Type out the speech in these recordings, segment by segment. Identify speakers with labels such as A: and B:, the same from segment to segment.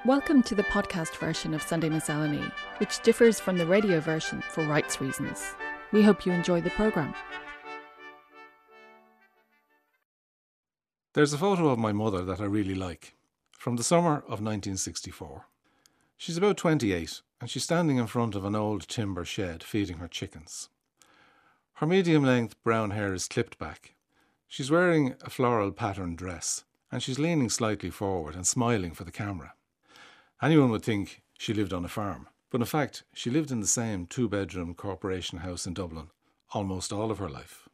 A: Welcome to the podcast version of Sunday Miscellany, which differs from the radio version for rights reasons. We hope you enjoy the programme.
B: There's a photo of my mother that I really like, from the summer of 1964. She's about 28 and she's standing in front of an old timber shed feeding her chickens. Her medium-length brown hair is clipped back. She's wearing a floral patterned dress and she's leaning slightly forward and smiling for the camera. Anyone would think she lived on a farm, but in fact she lived in the same two-bedroom corporation house in Dublin almost all of her life.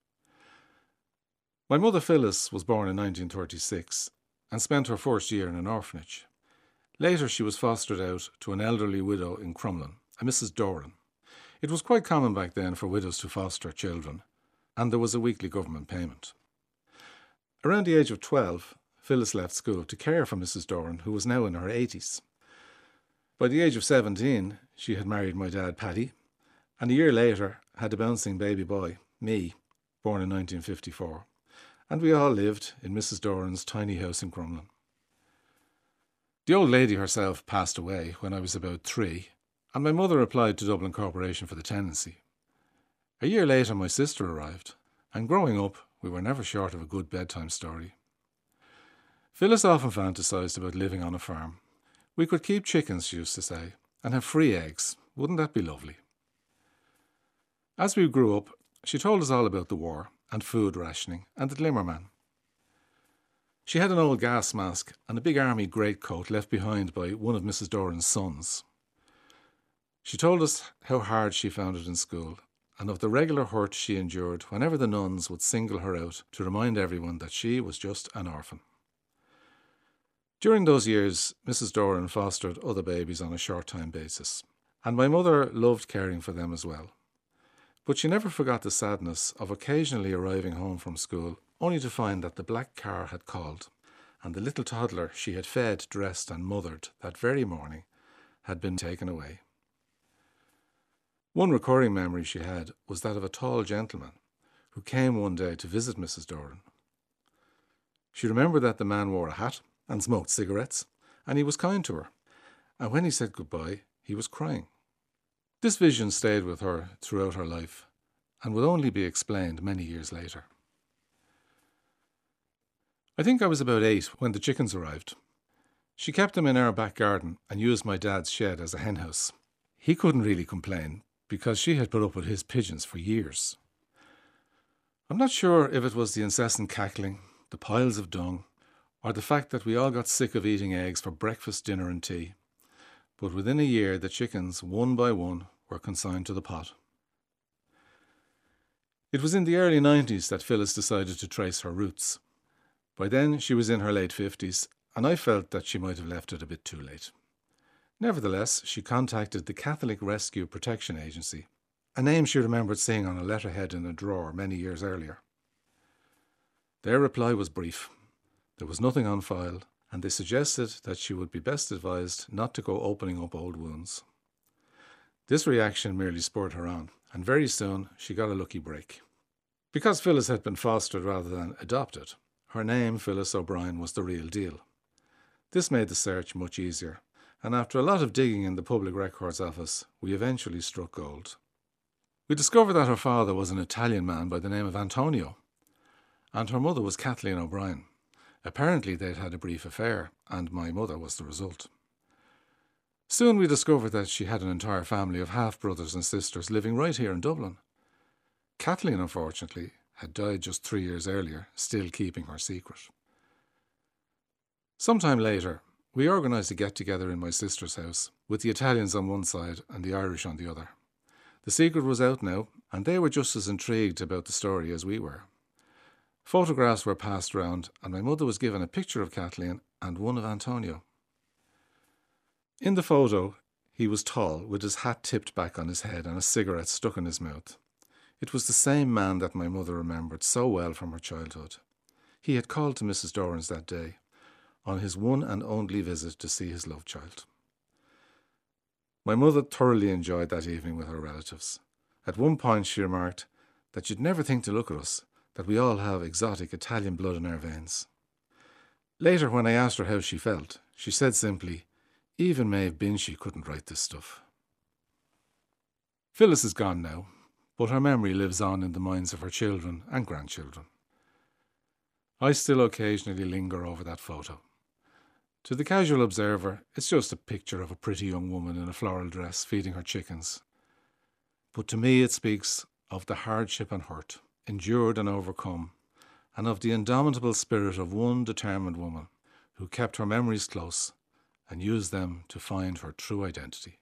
B: My mother Phyllis was born in 1936 and spent her first year in an orphanage. Later she was fostered out to an elderly widow in Crumlin, a Mrs. Doran. It was quite common back then for widows to foster children, and there was a weekly government payment. Around the age of 12, Phyllis left school to care for Mrs. Doran, who was now in her 80s. By the age of 17, she had married my dad, Paddy, and a year later had a bouncing baby boy, me, born in 1954, and we all lived in Mrs. Doran's tiny house in Crumlin. The old lady herself passed away when I was about 3, and my mother applied to Dublin Corporation for the tenancy. A year later my sister arrived, and growing up we were never short of a good bedtime story. Phyllis often fantasised about living on a farm. We could keep chickens, she used to say, and have free eggs. Wouldn't that be lovely? As we grew up, she told us all about the war and food rationing and the Glimmerman. She had an old gas mask and a big army greatcoat left behind by one of Mrs. Doran's sons. She told us how hard she found it in school and of the regular hurt she endured whenever the nuns would single her out to remind everyone that she was just an orphan. During those years, Mrs. Doran fostered other babies on a short-time basis, and my mother loved caring for them as well. But she never forgot the sadness of occasionally arriving home from school only to find that the black car had called, and the little toddler she had fed, dressed and mothered that very morning had been taken away. One recurring memory she had was that of a tall gentleman who came one day to visit Mrs. Doran. She remembered that the man wore a hat and smoked cigarettes, and he was kind to her, and when he said goodbye, he was crying. This vision stayed with her throughout her life, and would only be explained many years later. I think I was about 8 when the chickens arrived. She kept them in our back garden and used my dad's shed as a henhouse. He couldn't really complain, because she had put up with his pigeons for years. I'm not sure if it was the incessant cackling, the piles of dung, or the fact that we all got sick of eating eggs for breakfast, dinner and tea, but within a year the chickens, one by one, were consigned to the pot. It was in the early 90s that Phyllis decided to trace her roots. By then she was in her late 50s, and I felt that she might have left it a bit too late. Nevertheless, she contacted the Catholic Rescue Protection Agency, a name she remembered seeing on a letterhead in a drawer many years earlier. Their reply was brief. There was nothing on file, and they suggested that she would be best advised not to go opening up old wounds. This reaction merely spurred her on, and very soon she got a lucky break. Because Phyllis had been fostered rather than adopted, her name, Phyllis O'Brien, was the real deal. This made the search much easier, and after a lot of digging in the Public Records Office, we eventually struck gold. We discovered that her father was an Italian man by the name of Antonio, and her mother was Kathleen O'Brien. Apparently they'd had a brief affair, and my mother was the result. Soon we discovered that she had an entire family of half-brothers and sisters living right here in Dublin. Kathleen, unfortunately, had died just 3 years earlier, still keeping her secret. Sometime later, we organised a get-together in my sister's house, with the Italians on one side and the Irish on the other. The secret was out now, and they were just as intrigued about the story as we were. Photographs were passed round, and my mother was given a picture of Kathleen and one of Antonio. In the photo, he was tall, with his hat tipped back on his head and a cigarette stuck in his mouth. It was the same man that my mother remembered so well from her childhood. He had called to Mrs. Doran's that day, on his one and only visit to see his love child. My mother thoroughly enjoyed that evening with her relatives. At one point she remarked that you'd never think to look at us, that we all have exotic Italian blood in our veins. Later, when I asked her how she felt, she said simply, Even Maeve Binchy couldn't write this stuff. Phyllis is gone now, but her memory lives on in the minds of her children and grandchildren. I still occasionally linger over that photo. To the casual observer, it's just a picture of a pretty young woman in a floral dress feeding her chickens. But to me it speaks of the hardship and hurt, endured and overcome, and of the indomitable spirit of one determined woman who kept her memories close and used them to find her true identity.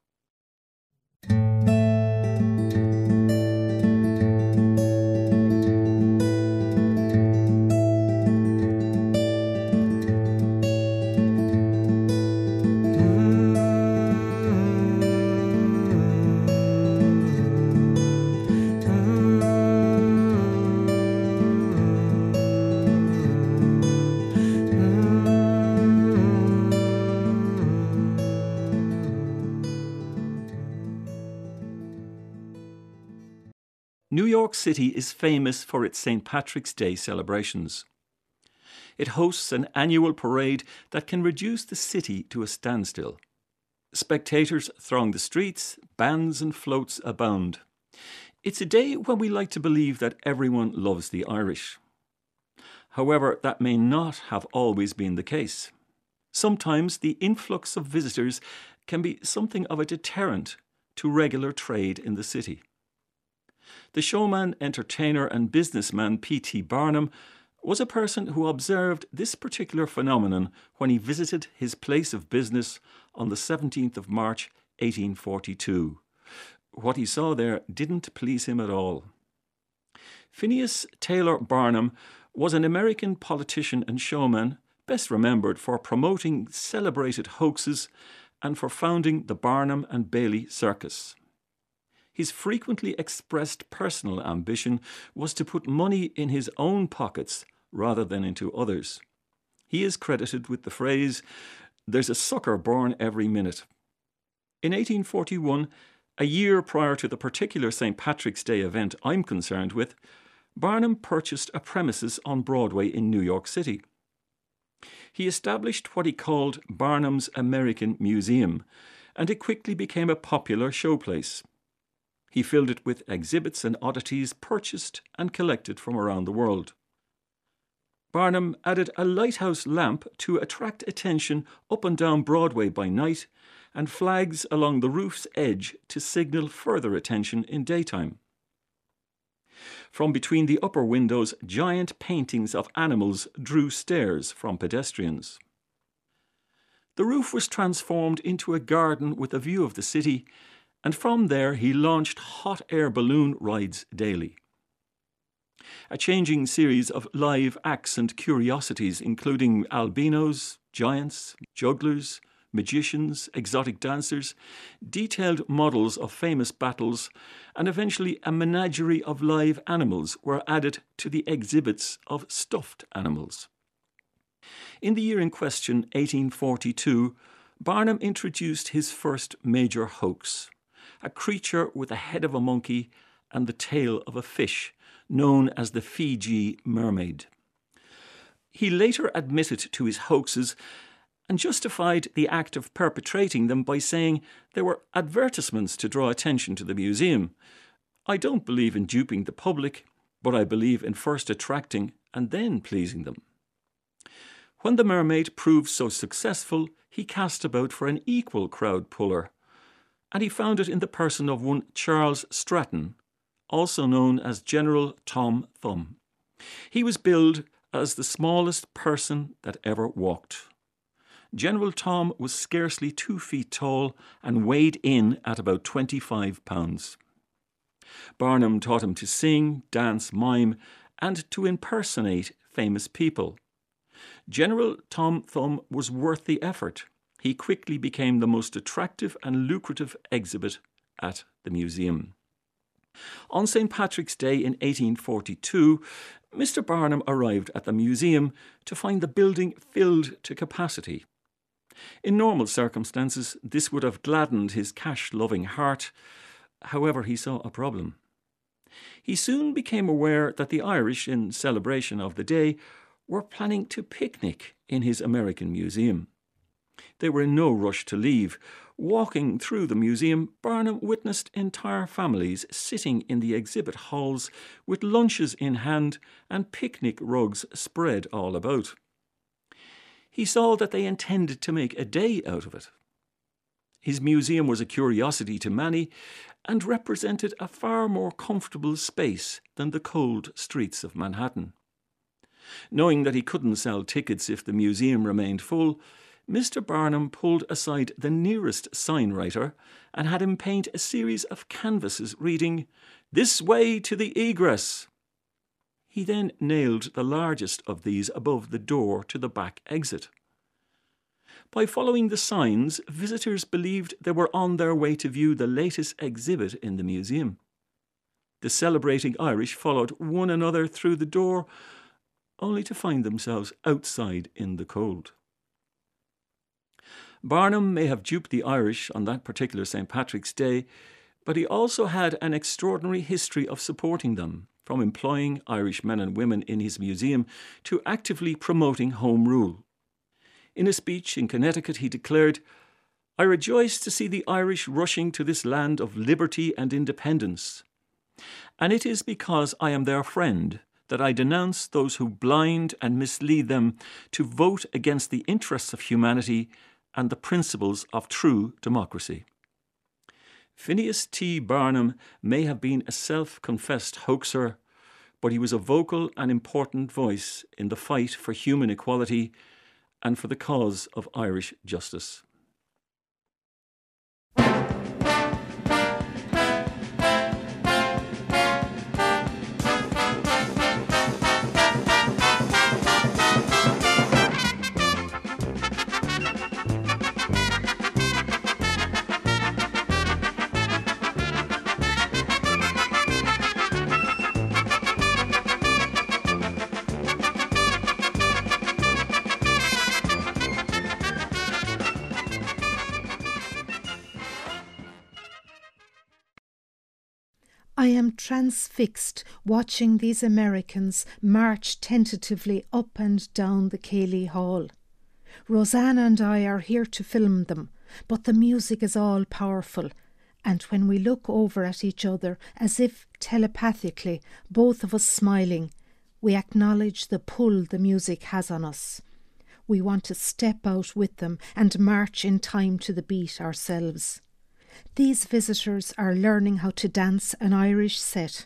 C: New York City is famous for its St. Patrick's Day celebrations. It hosts an annual parade that can reduce the city to a standstill. Spectators throng the streets, bands and floats abound. It's a day when we like to believe that everyone loves the Irish. However, that may not have always been the case. Sometimes the influx of visitors can be something of a deterrent to regular trade in the city. The showman, entertainer and businessman P.T. Barnum was a person who observed this particular phenomenon when he visited his place of business on the 17th of March 1842. What he saw there didn't please him at all. Phineas Taylor Barnum was an American politician and showman best remembered for promoting celebrated hoaxes and for founding the Barnum and Bailey Circus. His frequently expressed personal ambition was to put money in his own pockets rather than into others. He is credited with the phrase, "There's a sucker born every minute." In 1841, a year prior to the particular St. Patrick's Day event I'm concerned with, Barnum purchased a premises on Broadway in New York City. He established what he called Barnum's American Museum, and it quickly became a popular showplace. He filled it with exhibits and oddities purchased and collected from around the world. Barnum added a lighthouse lamp to attract attention up and down Broadway by night and flags along the roof's edge to signal further attention in daytime. From between the upper windows, giant paintings of animals drew stares from pedestrians. The roof was transformed into a garden with a view of the city, and from there he launched hot air balloon rides daily. A changing series of live acts and curiosities, including albinos, giants, jugglers, magicians, exotic dancers, detailed models of famous battles, and eventually a menagerie of live animals were added to the exhibits of stuffed animals. In the year in question, 1842, Barnum introduced his first major hoax, a creature with the head of a monkey and the tail of a fish, known as the Fiji mermaid. He later admitted to his hoaxes and justified the act of perpetrating them by saying they were advertisements to draw attention to the museum. "I don't believe in duping the public, but I believe in first attracting and then pleasing them." When the mermaid proved so successful, he cast about for an equal crowd puller, and he found it in the person of one Charles Stratton, also known as General Tom Thumb. He was billed as the smallest person that ever walked. General Tom was scarcely 2 feet tall and weighed in at about 25 pounds. Barnum taught him to sing, dance, mime, and to impersonate famous people. General Tom Thumb was worth the effort. He quickly became the most attractive and lucrative exhibit at the museum. On St. Patrick's Day in 1842, Mr. Barnum arrived at the museum to find the building filled to capacity. In normal circumstances, this would have gladdened his cash-loving heart. However, he saw a problem. He soon became aware that the Irish, in celebration of the day, were planning to picnic in his American museum. They were in no rush to leave. Walking through the museum, Barnum witnessed entire families sitting in the exhibit halls with lunches in hand and picnic rugs spread all about. He saw that they intended to make a day out of it. His museum was a curiosity to many and represented a far more comfortable space than the cold streets of Manhattan. Knowing that he couldn't sell tickets if the museum remained full, Mr. Barnum pulled aside the nearest signwriter and had him paint a series of canvases reading, "This way to the egress." He then nailed the largest of these above the door to the back exit. By following the signs, visitors believed they were on their way to view the latest exhibit in the museum. The celebrating Irish followed one another through the door, only to find themselves outside in the cold. Barnum may have duped the Irish on that particular St. Patrick's Day, but he also had an extraordinary history of supporting them, from employing Irish men and women in his museum to actively promoting Home Rule. In a speech in Connecticut, he declared, "I rejoice to see the Irish rushing to this land of liberty and independence, and it is because I am their friend that I denounce those who blind and mislead them to vote against the interests of humanity and the principles of true democracy." Phineas T. Barnum may have been a self-confessed hoaxer, but he was a vocal and important voice in the fight for human equality and for the cause of Irish justice.
D: I am transfixed watching these Americans march tentatively up and down the Cayley Hall. Rosanna and I are here to film them, but the music is all powerful, and when we look over at each other as if telepathically, both of us smiling, we acknowledge the pull the music has on us. We want to step out with them and march in time to the beat ourselves. These visitors are learning how to dance an Irish set.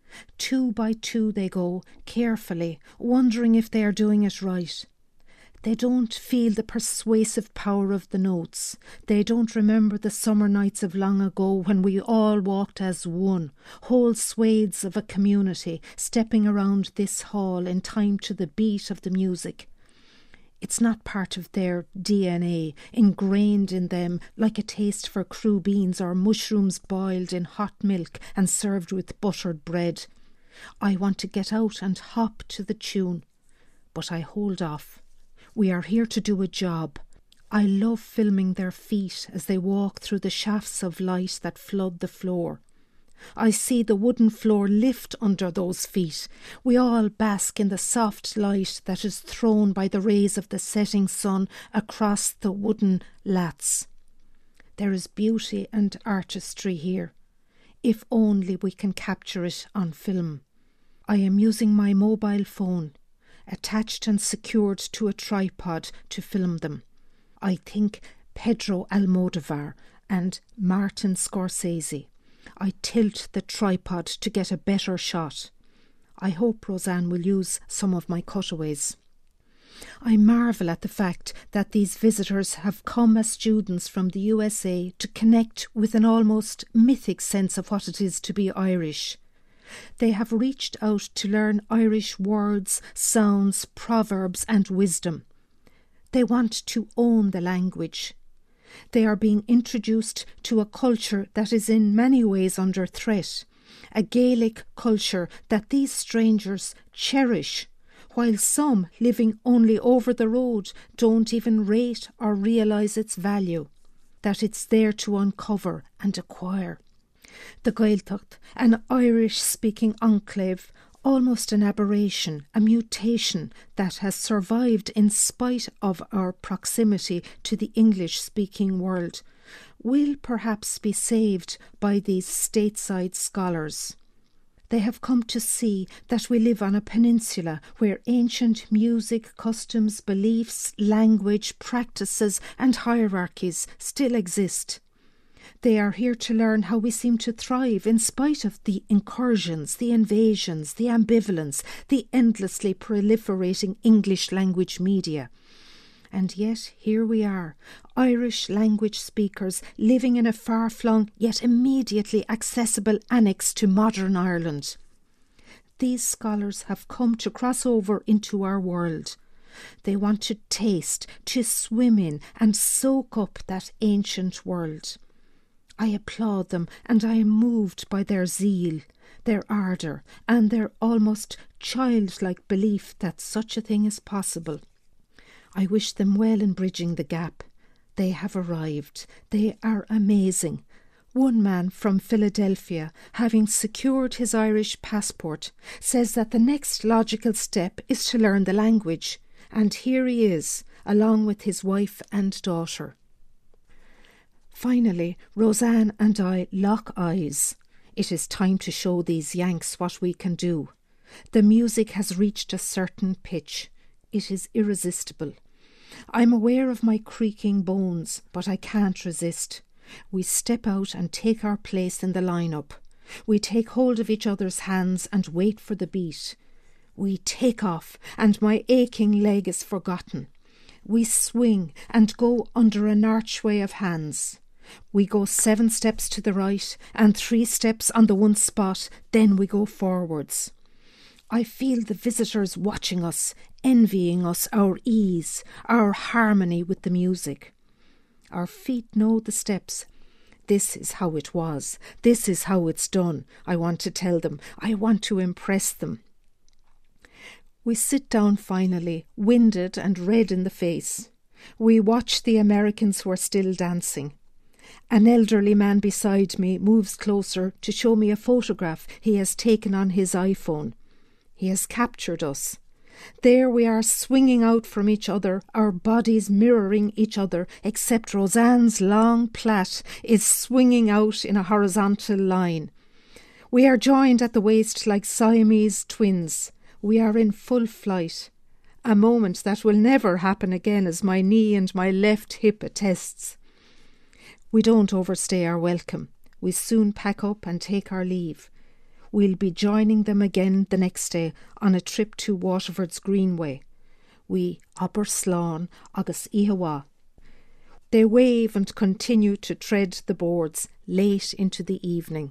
D: 2 by 2 they go, carefully, wondering if they are doing it right. They don't feel the persuasive power of the notes. They don't remember the summer nights of long ago when we all walked as one, whole swathes of a community, stepping around this hall in time to the beat of the music. It's not part of their DNA, ingrained in them like a taste for crew beans or mushrooms boiled in hot milk and served with buttered bread. I want to get out and hop to the tune, but I hold off. We are here to do a job. I love filming their feet as they walk through the shafts of light that flood the floor. I see the wooden floor lift under those feet. We all bask in the soft light that is thrown by the rays of the setting sun across the wooden lats. There is beauty and artistry here, if only we can capture it on film. I am using my mobile phone, attached and secured to a tripod to film them. I think Pedro Almodovar and Martin Scorsese. I tilt the tripod to get a better shot. I hope Roseanne will use some of my cutaways. I marvel at the fact that these visitors have come as students from the USA to connect with an almost mythic sense of what it is to be Irish. They have reached out to learn Irish words, sounds, proverbs and wisdom. They want to own the language. They are being introduced to a culture that is in many ways under threat, a Gaelic culture that these strangers cherish, while some living only over the road don't even rate or realise its value, that it's there to uncover and acquire. The Gaeltacht, an Irish-speaking enclave, almost an aberration, a mutation that has survived in spite of our proximity to the English-speaking world, will perhaps be saved by these stateside scholars. They have come to see that we live on a peninsula where ancient music, customs, beliefs, language, practices and hierarchies still exist. They are here to learn how we seem to thrive in spite of the incursions, the invasions, the ambivalence, the endlessly proliferating English language media. And yet here we are, Irish language speakers living in a far-flung yet immediately accessible annex to modern Ireland. These scholars have come to cross over into our world. They want to taste, to swim in and soak up that ancient world. I applaud them and I am moved by their zeal, their ardour and their almost childlike belief that such a thing is possible. I wish them well in bridging the gap. They have arrived. They are amazing. One man from Philadelphia, having secured his Irish passport, says that the next logical step is to learn the language. And here he is, along with his wife and daughter. Finally, Roseanne and I lock eyes. It is time to show these Yanks what we can do. The music has reached a certain pitch. It is irresistible. I'm aware of my creaking bones, but I can't resist. We step out and take our place in the line-up. We take hold of each other's hands and wait for the beat. We take off, and my aching leg is forgotten. We swing and go under an archway of hands. We go 7 steps to the right and 3 steps on the one spot, then we go forwards. I feel the visitors watching us, envying us our ease, our harmony with the music. Our feet know the steps. This is how it was. This is how it's done. I want to tell them. I want to impress them. We sit down finally, winded and red in the face. We watch the Americans who are still dancing. An elderly man beside me moves closer to show me a photograph he has taken on his iPhone. He has captured us. There we are swinging out from each other, our bodies mirroring each other, except Roseanne's long plait is swinging out in a horizontal line. We are joined at the waist like Siamese twins. We are in full flight. A moment that will never happen again, as my knee and my left hip attests. We don't overstay our welcome. We soon pack up and take our leave. We'll be joining them again the next day on a trip to Waterford's Greenway. We aber slán agus ihawa. They wave and continue to tread the boards late into the evening.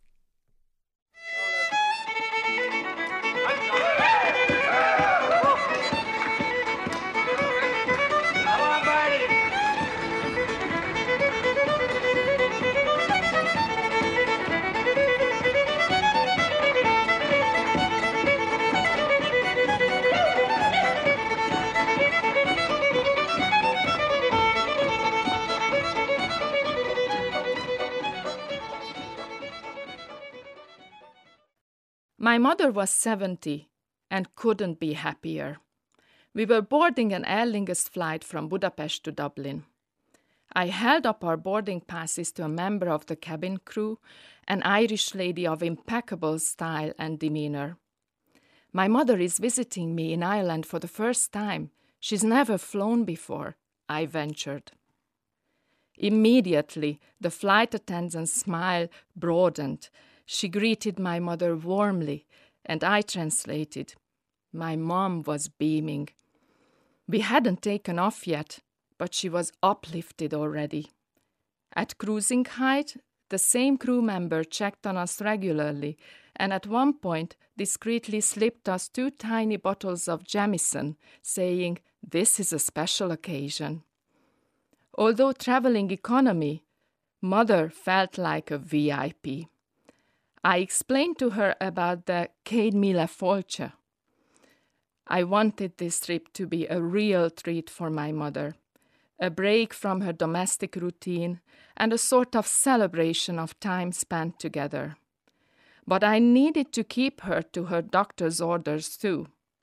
A: My mother was 70 and couldn't be happier. We were boarding an Aer Lingus flight from Budapest to Dublin. I held up our boarding passes to a member of the cabin crew, an Irish lady of impeccable style and demeanour. My mother is visiting me in Ireland for the first time. She's never flown before, I ventured. Immediately, the flight attendant's smile broadened. She greeted my mother warmly, and I translated. My mom was beaming. We hadn't taken off yet, but she was uplifted already. At cruising height, the same crew member checked on us regularly, and at one point discreetly slipped us 2 tiny bottles of Jameson, saying, "This is a special occasion." Although travelling economy, Mother felt like a VIP. I explained to her about the Céad Míle Fáilte. I wanted this trip to be a real treat for my mother, a break from her domestic routine and a sort of celebration of time spent together. But I needed to keep her to her doctor's orders too.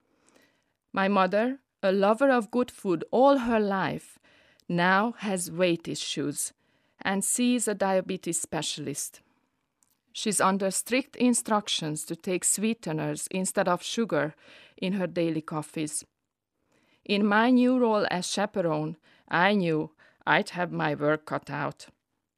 A: My mother, a lover of good food all her life, now has weight issues and sees a diabetes specialist. She's under strict instructions to take sweeteners instead of sugar in her daily coffees. In my new role as chaperone, I knew I'd have my work cut out.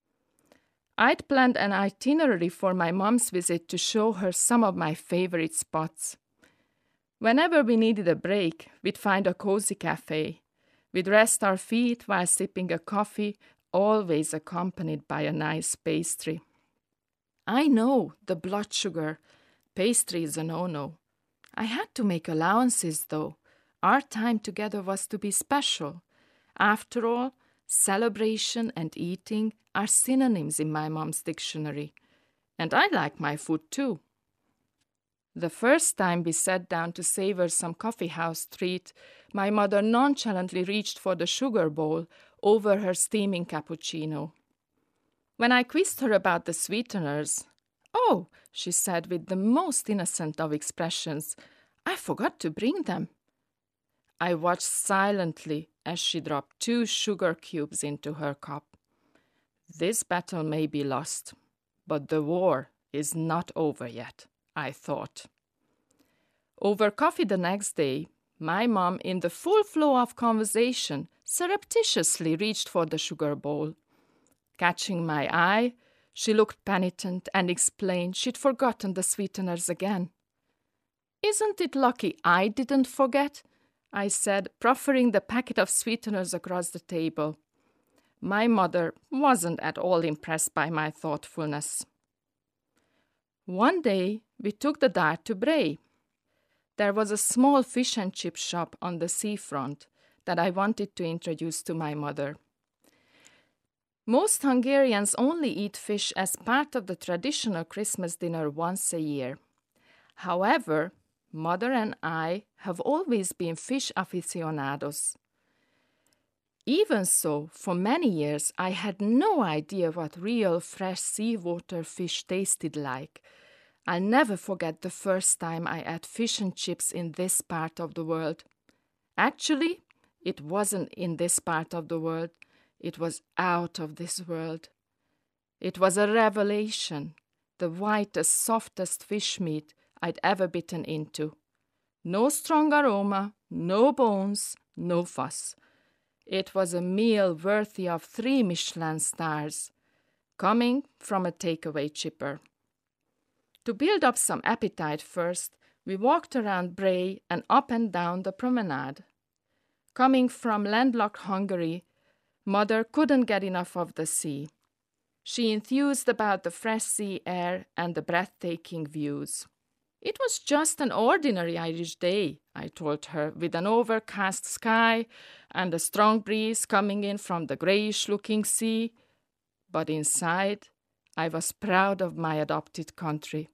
A: I'd planned an itinerary for my mom's visit to show her some of my favorite spots. Whenever we needed a break, we'd find a cozy cafe. We'd rest our feet while sipping a coffee, always accompanied by a nice pastry. I know the blood sugar. Pastry is a no-no. I had to make allowances, though. Our time together was to be special. After all, celebration and eating are synonyms in my mom's dictionary. And I like my food too. The first time we sat down to savor some coffeehouse treat, my mother nonchalantly reached for the sugar bowl over her steaming cappuccino. When I quizzed her about the sweeteners, "Oh," she said with the most innocent of expressions, "I forgot to bring them." I watched silently as she dropped 2 sugar cubes into her cup. This battle may be lost, but the war is not over yet, I thought. Over coffee the next day, my mom, in the full flow of conversation, surreptitiously reached for the sugar bowl. Catching my eye, she looked penitent and explained she'd forgotten the sweeteners again. "Isn't it lucky I didn't forget?" I said, proffering the packet of sweeteners across the table. My mother wasn't at all impressed by my thoughtfulness. One day, we took the Dart to Bray. There was a small fish and chip shop on the seafront that I wanted to introduce to my mother. Most Hungarians only eat fish as part of the traditional Christmas dinner once a year. However, Mother and I have always been fish aficionados. Even so, for many years I had no idea what real fresh seawater fish tasted like. I'll never forget the first time I ate fish and chips in this part of the world. Actually, it wasn't in this part of the world. It was out of this world. It was a revelation, the whitest, softest fish meat I'd ever bitten into. No strong aroma, no bones, no fuss. It was a meal worthy of 3 Michelin stars, coming from a takeaway chipper. To build up some appetite first, we walked around Bray and up and down the promenade. Coming from landlocked Hungary, Mother couldn't get enough of the sea. She enthused about the fresh sea air and the breathtaking views. It was just an ordinary Irish day, I told her, with an overcast sky and a strong breeze coming in from the greyish-looking sea. But inside, I was proud of my adopted country.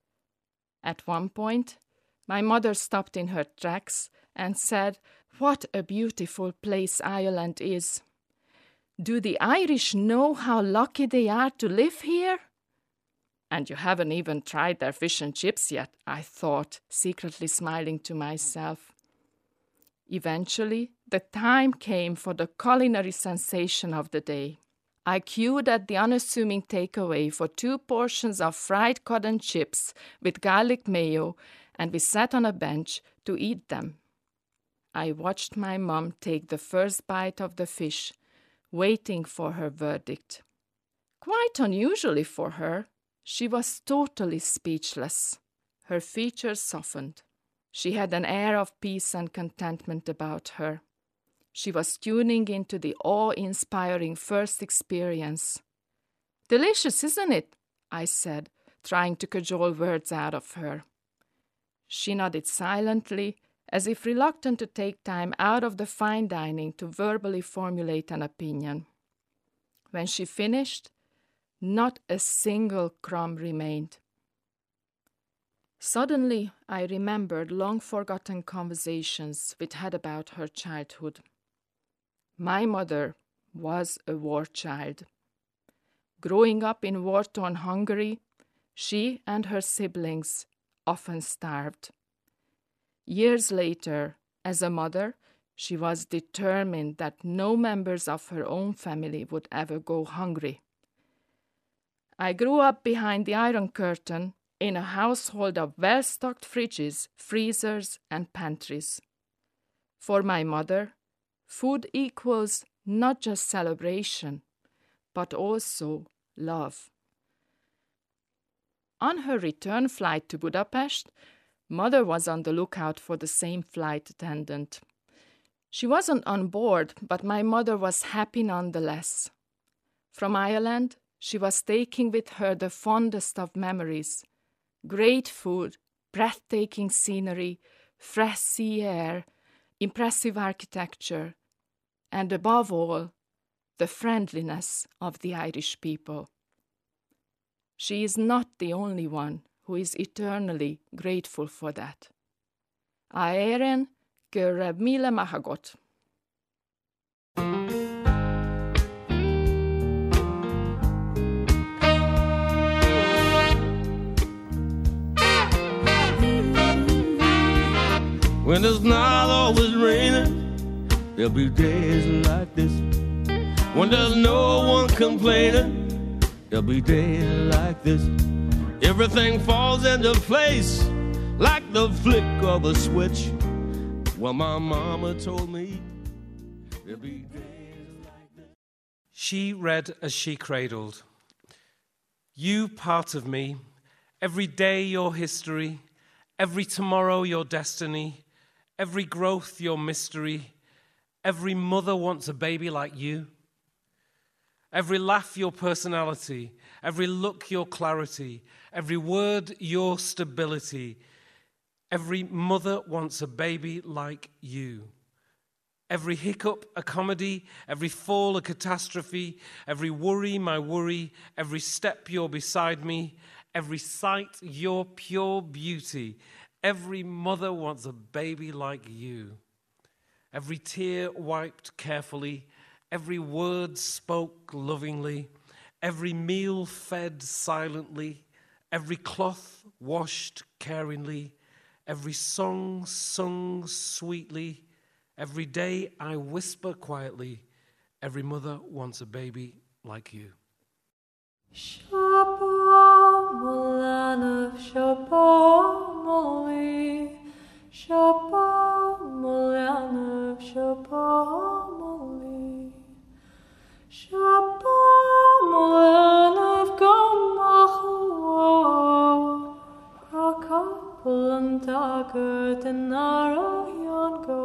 A: At one point, my mother stopped in her tracks and said, "What a beautiful place Ireland is. Do the Irish know how lucky they are to live here?" "And you haven't even tried their fish and chips yet," I thought, secretly smiling to myself. Eventually, the time came for the culinary sensation of the day. I queued at the unassuming takeaway for 2 portions of fried cotton chips with garlic mayo, and we sat on a bench to eat them. I watched my mom take the first bite of the fish, waiting for her verdict. Quite unusually for her, she was totally speechless. Her features softened. She had an air of peace and contentment about her. She was tuning into the awe-inspiring first experience. "Delicious, isn't it?" I said, trying to cajole words out of her. She nodded silently, as if reluctant to take time out of the fine dining to verbally formulate an opinion. When she finished, not a single crumb remained. Suddenly, I remembered long-forgotten conversations we'd had about her childhood. My mother was a war child. Growing up in war-torn Hungary, She and her siblings often starved. Years later, as a mother, she was determined that no members of her own family would ever go hungry. I grew up behind the Iron Curtain in a household of well-stocked fridges, freezers, and pantries. For my mother, food equals not just celebration, but also love. On her return flight to Budapest, Mother was on the lookout for the same flight attendant. She wasn't on board, but my mother was happy nonetheless. From Ireland, she was taking with her the fondest of memories: great food, breathtaking scenery, fresh sea air, impressive architecture, and above all, the friendliness of the Irish people. She is not the only one who is eternally grateful for that. A éireann go raibh míle maith agat.
E: When it's not always raining, there'll be days like this. When there's no one complaining, there'll be days like this. Everything falls into place like the flick of a switch. Well, my mama told me there'll be days like this.
F: She read as she cradled. You part of me, every day your history, every tomorrow your destiny, every growth your mystery. Every mother wants a baby like you. Every laugh your personality, every look your clarity, every word your stability. Every mother wants a baby like you. Every hiccup a comedy, every fall a catastrophe, every worry my worry, every step you're beside me, every sight your pure beauty. Every mother wants a baby like you. Every tear wiped carefully, every word spoke lovingly, every meal fed silently, every cloth washed caringly, every song sung sweetly, every day I whisper quietly, every mother wants a baby like you.
G: Shabbat Molanav, Shabbat Moli, Shabbat Molanav, Shabbat Moli, Shabbat Molanav, Gomachu, Rakapulantaker, Denarayan go,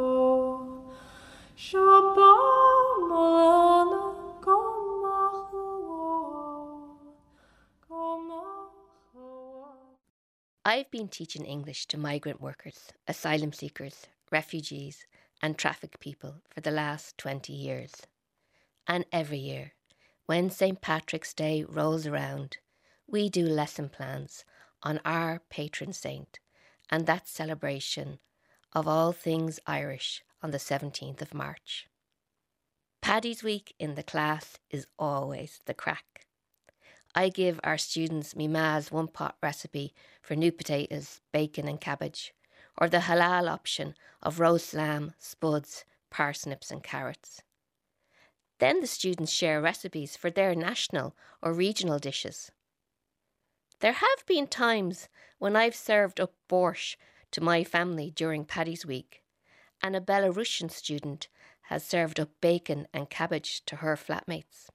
G: Shabbat Molanav, Gomachu.
H: I've been teaching English to migrant workers, asylum seekers, refugees, and trafficked people for the last 20 years. And every year, when St. Patrick's Day rolls around, we do lesson plans on our patron saint and that celebration of all things Irish on the 17th of March. Paddy's Week in the class is always the crack. I give our students me ma's one-pot recipe for new potatoes, bacon and cabbage, or the halal option of roast lamb, spuds, parsnips and carrots. Then the students share recipes for their national or regional dishes. There have been times when I've served up borscht to my family during Paddy's Week, and a Belarusian student has served up bacon and cabbage to her flatmates.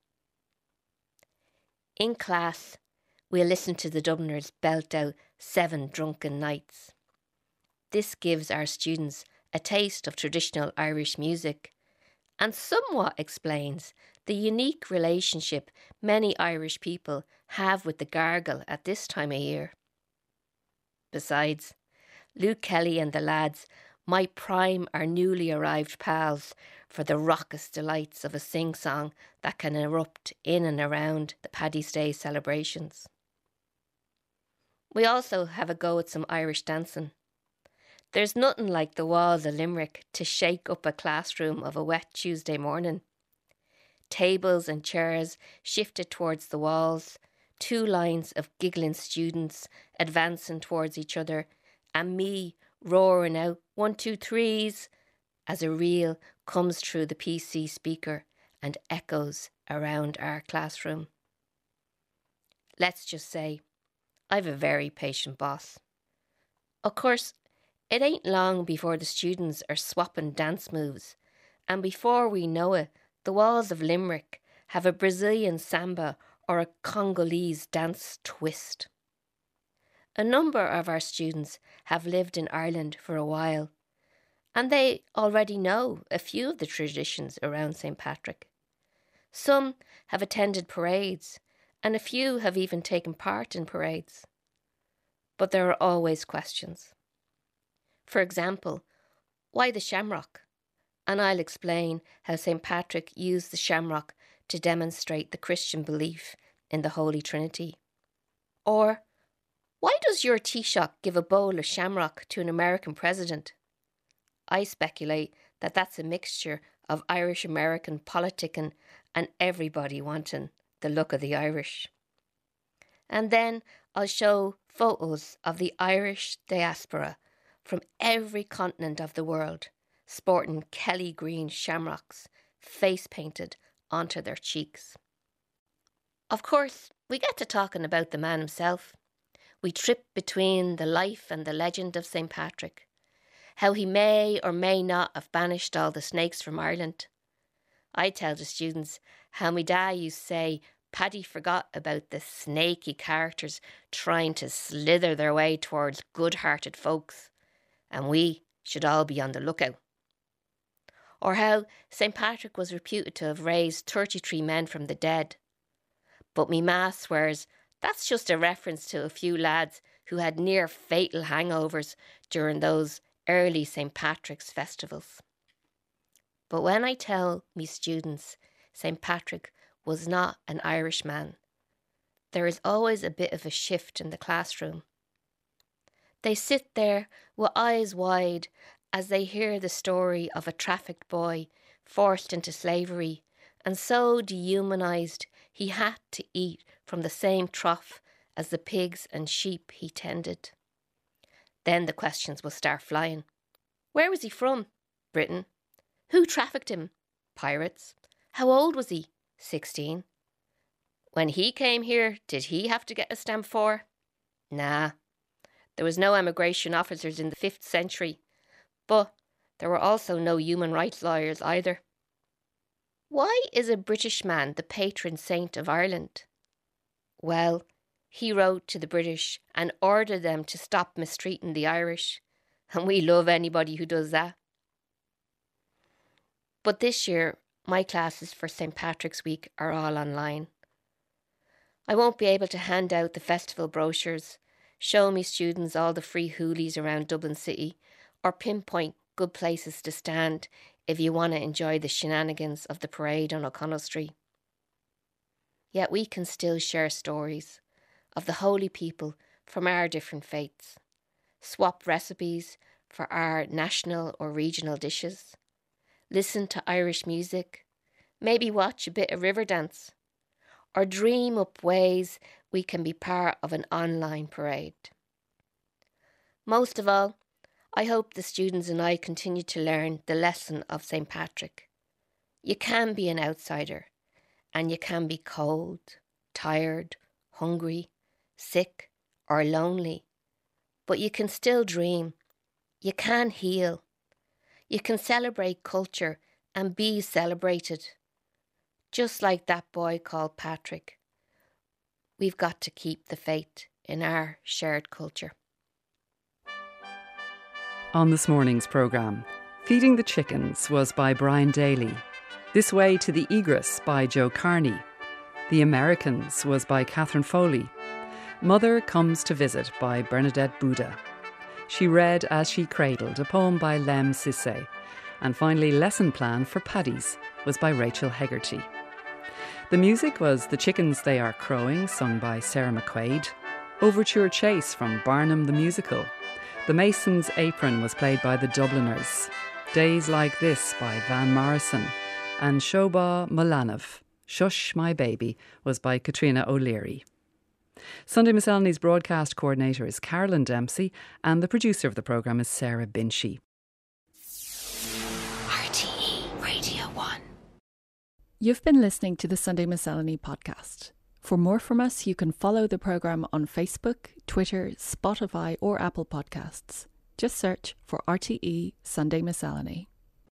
H: In class, we'll listen to the Dubliners belt out 7 Drunken Nights. This gives our students a taste of traditional Irish music and somewhat explains the unique relationship many Irish people have with the gargle at this time of year. Besides, Luke Kelly and the lads might prime our newly arrived pals for the raucous delights of a sing-song that can erupt in and around the Paddy's Day celebrations. We also have a go at some Irish dancing. There's nothing like the walls of Limerick to shake up a classroom of a wet Tuesday morning. Tables and chairs shifted towards the walls, 2 lines of giggling students advancing towards each other, and me roaring out 1, 2, 3s as a reel comes through the PC speaker and echoes around our classroom. Let's just say, I've a very patient boss. Of course, it ain't long before the students are swapping dance moves, and before we know it, the walls of Limerick have a Brazilian samba or a Congolese dance twist. A number of our students have lived in Ireland for a while, and they already know a few of the traditions around St. Patrick. Some have attended parades, and a few have even taken part in parades. But there are always questions. For example, why the shamrock? And I'll explain how St. Patrick used the shamrock to demonstrate the Christian belief in the Holy Trinity. Or, why does your Taoiseach give a bowl of shamrock to an American president? I speculate that that's a mixture of Irish-American politicking and everybody wanting the look of the Irish. And then I'll show photos of the Irish diaspora from every continent of the world, sporting Kelly green shamrocks face painted onto their cheeks. Of course, we get to talking about the man himself. We trip between the life and the legend of St. Patrick, how he may or may not have banished all the snakes from Ireland. I tell the students how my dad used to say Paddy forgot about the snaky characters trying to slither their way towards good-hearted folks, and we should all be on the lookout. Or how St. Patrick was reputed to have raised 33 men from the dead. But me ma swears that's just a reference to a few lads who had near fatal hangovers during those early St. Patrick's festivals. But when I tell me students St. Patrick was not an Irishman, there is always a bit of a shift in the classroom. They sit there with eyes wide as they hear the story of a trafficked boy forced into slavery and so dehumanised he had to eat from the same trough as the pigs and sheep he tended. Then the questions will start flying. Where was he from? Britain. Who trafficked him? Pirates. How old was he? 16. When he came here, did he have to get a stamp 4? Nah. There was no emigration officers in the 5th century, but there were also no human rights lawyers either. Why is a British man the patron saint of Ireland? Well, he wrote to the British and ordered them to stop mistreating the Irish, and we love anybody who does that. But this year, my classes for St. Patrick's Week are all online. I won't be able to hand out the festival brochures, show me students all the free hoolies around Dublin City, or pinpoint good places to stand if you want to enjoy the shenanigans of the parade on O'Connell Street. Yet we can still share stories of the holy people from our different faiths, swap recipes for our national or regional dishes, listen to Irish music, maybe watch a bit of Riverdance, or dream up ways we can be part of an online parade. Most of all, I hope the students and I continue to learn the lesson of St. Patrick. You can be an outsider, and you can be cold, tired, hungry, sick, or lonely, but you can still dream. You can heal. You can celebrate culture and be celebrated. Just like that boy called Patrick. We've got to keep the faith in our shared culture.
I: On this morning's programme, Feeding the Chickens was by Brian Daly. This Way to the Egress by Joe Carney. The Americans was by Catherine Foley. Mother Comes to Visit by Bernadette Buda. She Read as She Cradled, a poem by Lem Sisse. And finally, Lesson Plan for Paddies was by Rachel Hegarty. The music was The Chickens They Are Crowing, sung by Sarah McQuaid. Overture Chase from Barnum the Musical. The Mason's Apron was played by the Dubliners. Days Like This by Van Morrison. And Shobha Mulanov, Shush My Baby, was by Katrina O'Leary. Sunday Miscellany's broadcast coordinator is Carolyn Dempsey and the producer of the programme is Sarah Binchy.
J: RTE Radio 1.
K: You've been listening to the Sunday Miscellany podcast. For more from us, you can follow the programme on Facebook, Twitter, Spotify or Apple Podcasts. Just search for RTE Sunday Miscellany.